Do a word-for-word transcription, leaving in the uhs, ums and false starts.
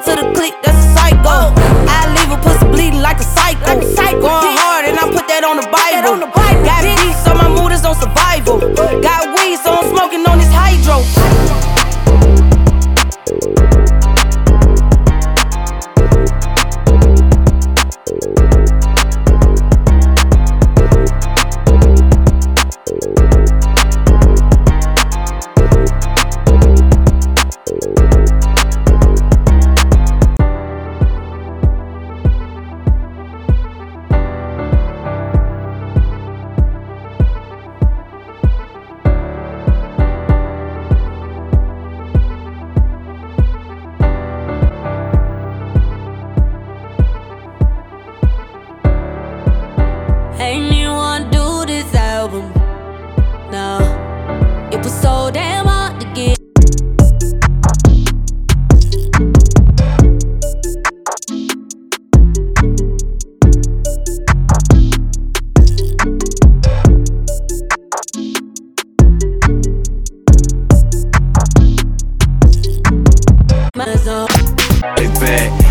to the click, that's a psycho. I leave a pussy bleeding like a psycho. Going hard and I put that on the Bible. Got beef, so my mood is on survival. Got weed, so I'm smoking on this hydro. Ain't me wanna do this album. No, it was so damn hard to get. Lay back.